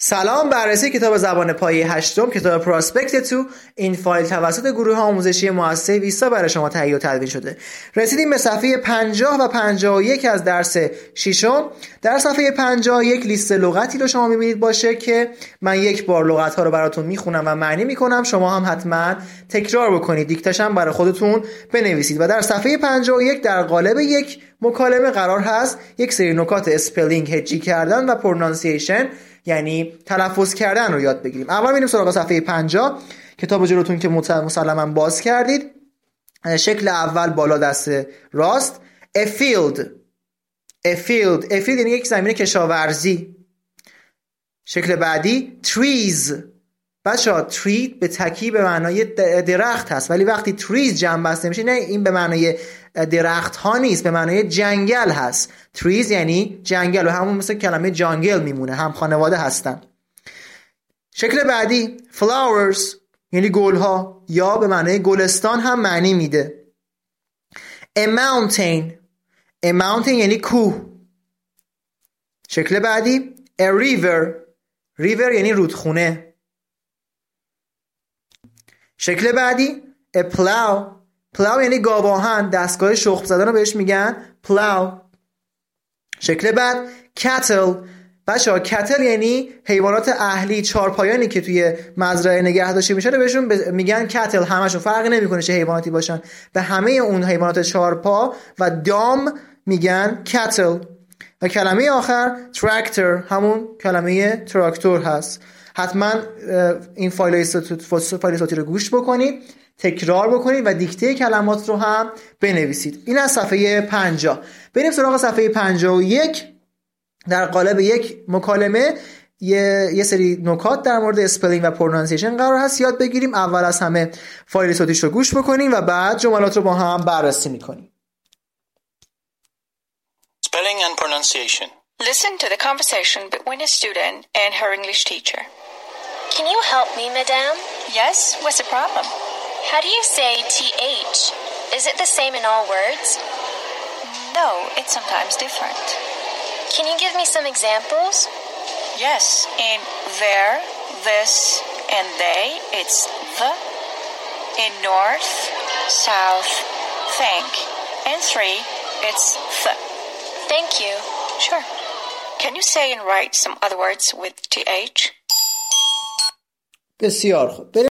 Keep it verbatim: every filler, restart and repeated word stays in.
سلام، بررسی کتاب زبان پایه هشتم کتاب پراسپکت تو. این فایل توسط گروه آموزشی مؤسسه ویستا برای شما تهیه و تدوین شده. رسیدیم به صفحه پنجاه و پنجاه و یک از درس ششم. در صفحه پنجاه و یک لیست لغتی رو شما می‌بینید باشه که من یک بار لغت‌ها رو براتون میخونم و معنی میکنم، شما هم حتما تکرار بکنید، دیکتش هم برای خودتون بنویسید. و در صفحه پنجاه و یک در قالب یک مکالمه قرار هست یک سری نکات اسپلینگ، هجی کردن و پرونانسیشن یعنی تلفظ کردن رو یاد بگیریم. اول میریم سراغ صفحه پنجاه. کتاب جلوتون که مسلما باز کردید. شکل اول بالا دست راست a field a field a field یعنی یک زمین کشاورزی. شکل بعدی trees. بچه‌ها tree به تکی به معنای درخت هست، ولی وقتی trees جمع بسته میشه نه، این به معنای درخت ها نیست، به معنای جنگل هست. trees یعنی جنگل و همون مثل کلمه جانگل میمونه، هم خانواده هستن. شکل بعدی flowers یعنی گل ها یا به معنای گلستان هم معنی میده. a mountain a mountain یعنی کوه. شکل بعدی a river river یعنی رودخونه. شکل بعدی a plow plow یعنی گاواهن، دستگاه شخم زدن رو بهش میگن plow. شکل بعد cattle. بچه‌ها cattle یعنی حیوانات اهلی، چارپایانی که توی مزرعه نگه داشته میشن بهشون میگن cattle. همشون فرقی نمیکنه چه حیواناتی باشن، به همه اون حیوانات چارپا و دام میگن cattle. و کلمه آخر tractor همون کلمه تراکتور هست. حتما این فایل صوتی رو گوش بکنید، تکرار بکنید و دیکته کلمات رو هم بنویسید. این از صفحه پنجاه. بریم سراغ صفحه پنجاه و یک. در قالب یک مکالمه یه, یه سری نکات در مورد اسپلینگ و پرونانسیشن قرار هست یاد بگیریم. اول از همه فایل صوتیش رو گوش بکنیم و بعد جملات رو با هم بررسی میکنیم. Spelling and pronunciation. Listen to the conversation between a student and her English teacher. Can you help me, madame? Yes, what's the problem? How do you say T H? Is it the same in all words? No, it's sometimes different. Can you give me some examples? Yes, in there, this, and they, it's the. In north, south, think. In three, it's th. Thank you. Sure. Can you say and write some other words with T H? بسیار خوب.